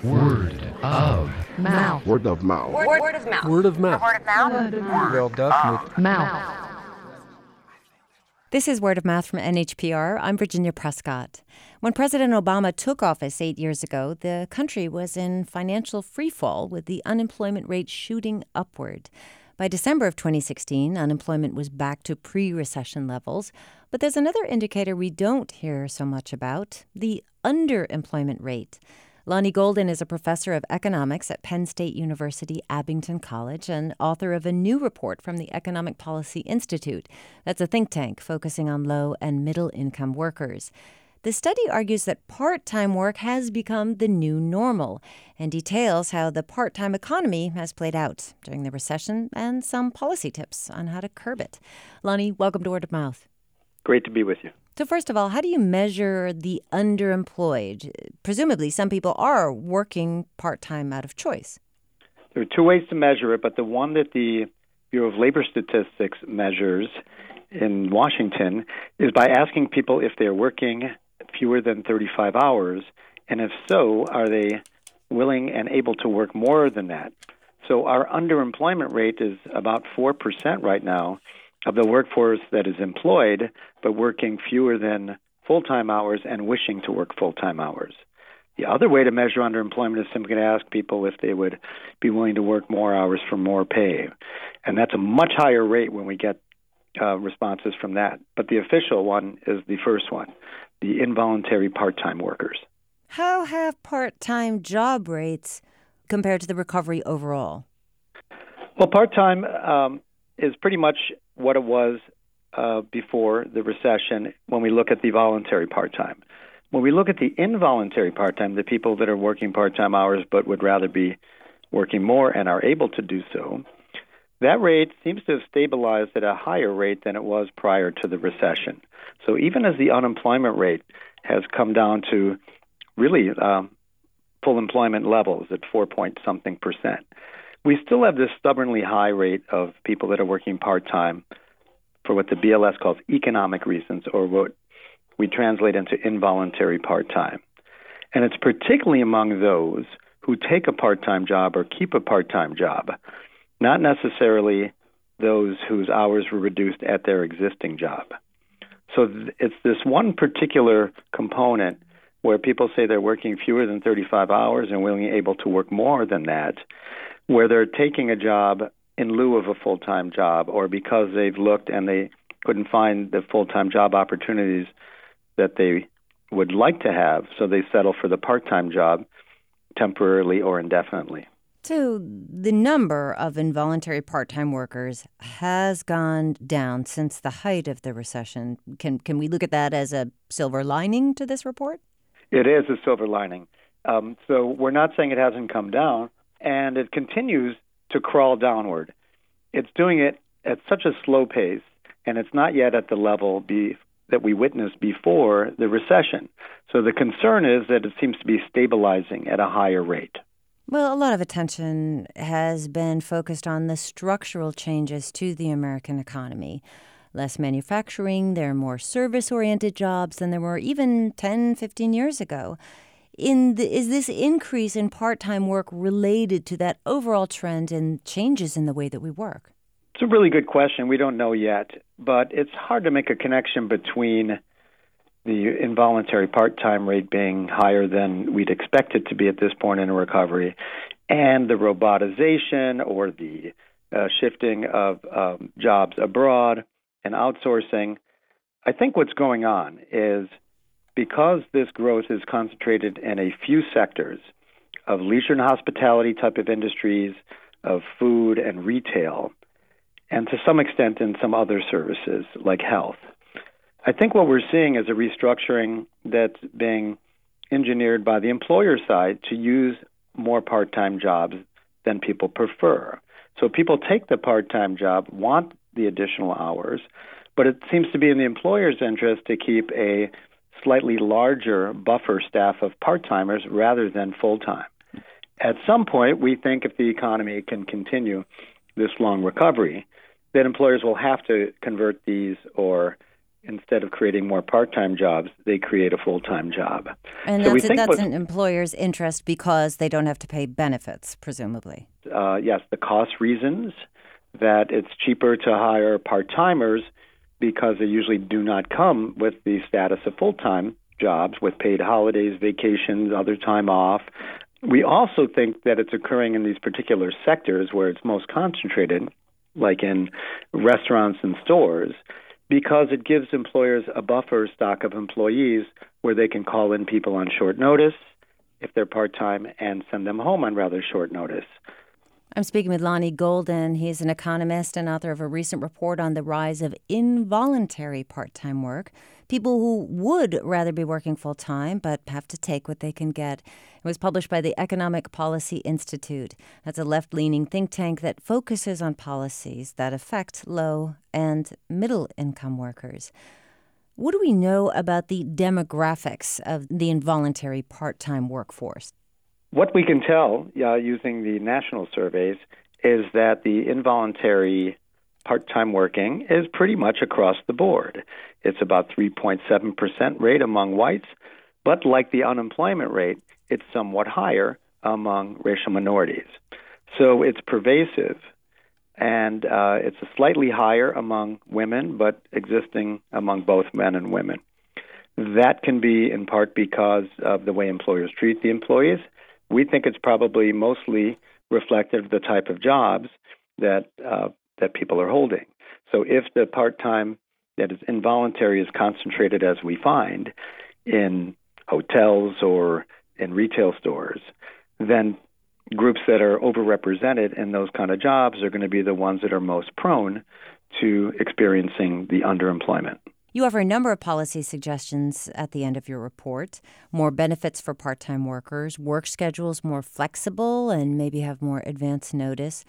Word of mouth. Word of mouth. Word of mouth. Word of mouth. Word of mouth. Wel dat met Mouth. This is Word of Mouth from NHPR. I'm Virginia Prescott. When President Obama took office 8 years ago, the country was in financial freefall with the unemployment rate shooting upward. By December of 2016, unemployment was back to pre-recession levels. But there's another indicator we don't hear so much about, the underemployment rate. Lonnie Golden is a professor of economics at Penn State University, Abington College, and author of a new report from the Economic Policy Institute. That's a think tank focusing on low and middle-income workers. The study argues that part-time work has become the new normal and details how the part-time economy has played out during the recession and some policy tips on how to curb it. Lonnie, welcome to Word of Mouth. Great to be with you. So first of all, how do you measure the underemployed? Presumably, some people are working part-time out of choice. There are two ways to measure it, but the one that the Bureau of Labor Statistics measures in Washington is by asking people if they're working fewer than 35 hours, and if so, are they willing and able to work more than that? So our underemployment rate is about 4% right now of the workforce that is employed, but working fewer than full-time hours and wishing to work full-time hours. The other way to measure underemployment is simply to ask people if they would be willing to work more hours for more pay. And that's a much higher rate when we get responses from that. But the official one is the first one, the involuntary part-time workers. How have part-time job rates compared to the recovery overall? Well, part-time is pretty much what it was before the recession when we look at the voluntary part-time. When we look at the involuntary part-time, the people that are working part-time hours but would rather be working more and are able to do so, that rate seems to have stabilized at a higher rate than it was prior to the recession. So even as the unemployment rate has come down to really full employment levels at 4-point-something%, we still have this stubbornly high rate of people that are working part-time for what the BLS calls economic reasons, or what we translate into involuntary part-time. And it's particularly among those who take a part-time job or keep a part-time job, not necessarily those whose hours were reduced at their existing job. So it's this one particular component where people say they're working fewer than 35 hours and willing and able to work more than that, where they're taking a job in lieu of a full-time job, or because they've looked and they couldn't find the full-time job opportunities that they would like to have, so they settle for the part-time job temporarily or indefinitely. So the number of involuntary part-time workers has gone down since the height of the recession. Can we look at that as a silver lining to this report? It is a silver lining. So we're not saying it hasn't come down, and it continues to crawl downward. It's doing it at such a slow pace, and it's not yet at the level that we witnessed before the recession. So the concern is that it seems to be stabilizing at a higher rate. Well, a lot of attention has been focused on the structural changes to the American economy. Less manufacturing, there are more service-oriented jobs than there were even 10, 15 years ago. Is this increase in part-time work related to that overall trend and changes in the way that we work? It's a really good question. We don't know yet, but it's hard to make a connection between the involuntary part-time rate being higher than we'd expect it to be at this point in a recovery and the robotization or the shifting of jobs abroad and outsourcing. I think what's going on is because this growth is concentrated in a few sectors of leisure and hospitality type of industries, of food and retail, and to some extent in some other services like health, I think what we're seeing is a restructuring that's being engineered by the employer side to use more part-time jobs than people prefer. So people take the part-time job, want the additional hours, but it seems to be in the employer's interest to keep a slightly larger buffer staff of part-timers rather than full-time. At some point, we think if the economy can continue this long recovery, that employers will have to convert these or instead of creating more part-time jobs, they create a full-time job. And that's an employer's interest because they don't have to pay benefits, presumably. Yes, the cost reasons that it's cheaper to hire part-timers because they usually do not come with the status of full-time jobs with paid holidays, vacations, other time off. We also think that it's occurring in these particular sectors where it's most concentrated, like in restaurants and stores, because it gives employers a buffer stock of employees where they can call in people on short notice if they're part-time and send them home on rather short notice. I'm speaking with Lonnie Golden. He's an economist and author of a recent report on the rise of involuntary part-time work, people who would rather be working full-time but have to take what they can get. It was published by the Economic Policy Institute. That's a left-leaning think tank that focuses on policies that affect low- and middle-income workers. What do we know about the demographics of the involuntary part-time workforce? What we can tell using the national surveys is that the involuntary part-time working is pretty much across the board. It's about 3.7% rate among whites, but like the unemployment rate, it's somewhat higher among racial minorities. So it's pervasive, and it's slightly higher among women, but existing among both men and women. That can be in part because of the way employers treat the employees. We think it's probably mostly reflective of the type of jobs that people are holding. So if the part-time that is involuntary is concentrated, as we find, in hotels or in retail stores, then groups that are overrepresented in those kind of jobs are going to be the ones that are most prone to experiencing the underemployment. You offer a number of policy suggestions at the end of your report. More benefits for part-time workers, work schedules more flexible and maybe have more advance notice.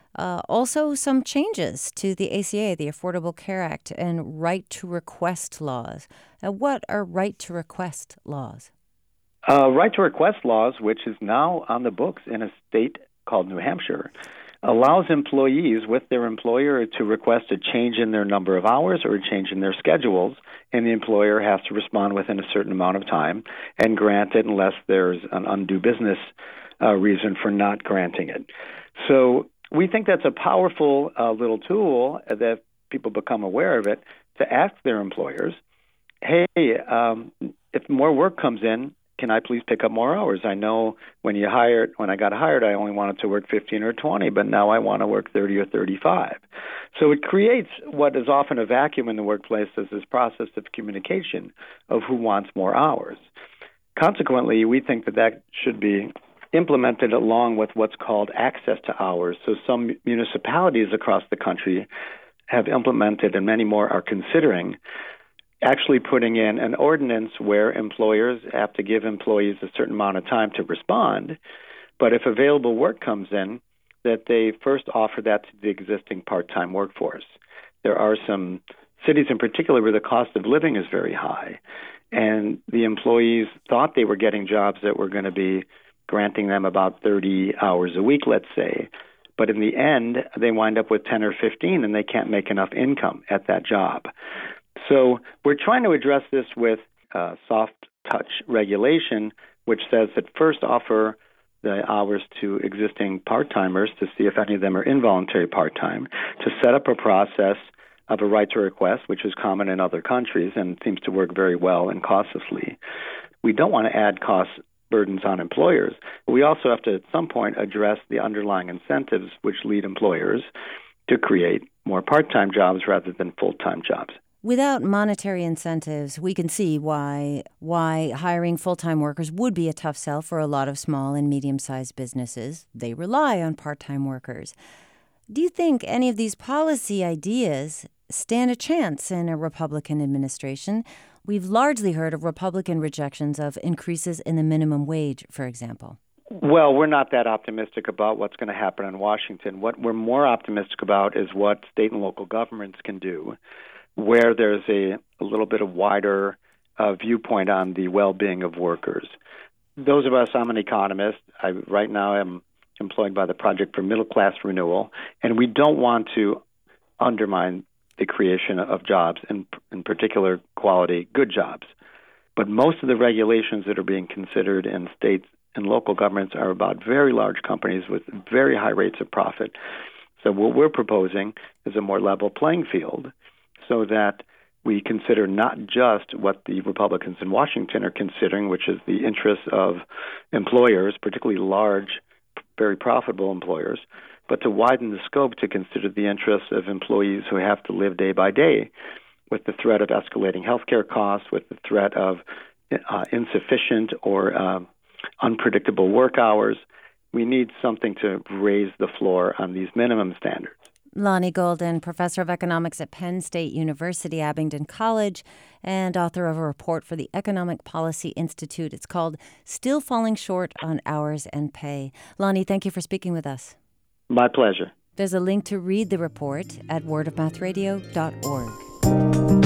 Also some changes to the ACA, the Affordable Care Act, and right-to-request laws. What are right-to-request laws? Right-to-request laws, which is now on the books in a state called New Hampshire, allows employees with their employer to request a change in their number of hours or a change in their schedules, and the employer has to respond within a certain amount of time and grant it unless there's an undue business reason for not granting it. So we think that's a powerful little tool that people become aware of it to ask their employers, hey, if more work comes in, can I please pick up more hours? I know when I got hired, I only wanted to work 15 or 20, but now I want to work 30 or 35. So it creates what is often a vacuum in the workplace as this process of communication of who wants more hours. Consequently, we think that should be implemented along with what's called access to hours. So some municipalities across the country have implemented, and many more are considering, actually putting in an ordinance where employers have to give employees a certain amount of time to respond, but if available work comes in, that they first offer that to the existing part-time workforce. There are some cities in particular where the cost of living is very high, and the employees thought they were getting jobs that were going to be granting them about 30 hours a week, let's say, but in the end, they wind up with 10 or 15, and they can't make enough income at that job. So we're trying to address this with soft touch regulation, which says that first offer the hours to existing part-timers to see if any of them are involuntary part-time, to set up a process of a right to request, which is common in other countries and seems to work very well and costlessly. We don't want to add cost burdens on employers. We also have to, at some point, address the underlying incentives which lead employers to create more part-time jobs rather than full-time jobs. Without monetary incentives, we can see why hiring full-time workers would be a tough sell for a lot of small and medium-sized businesses. They rely on part-time workers. Do you think any of these policy ideas stand a chance in a Republican administration? We've largely heard of Republican rejections of increases in the minimum wage, for example. Well, we're not that optimistic about what's going to happen in Washington. What we're more optimistic about is what state and local governments can do, where there's a little bit of wider viewpoint on the well-being of workers. Those of us, I'm an economist. I right now am employed by the Project for Middle Class Renewal, and we don't want to undermine the creation of jobs, and in particular quality, good jobs. But most of the regulations that are being considered in states and local governments are about very large companies with very high rates of profit. So what we're proposing is a more level playing field so that we consider not just what the Republicans in Washington are considering, which is the interests of employers, particularly large, very profitable employers, but to widen the scope to consider the interests of employees who have to live day by day with the threat of escalating healthcare costs, with the threat of insufficient or unpredictable work hours. We need something to raise the floor on these minimum standards. Lonnie Golden, professor of economics at Penn State University, Abingdon College, and author of a report for the Economic Policy Institute. It's called Still Falling Short on Hours and Pay. Lonnie, thank you for speaking with us. My pleasure. There's a link to read the report at wordofmathradio.org.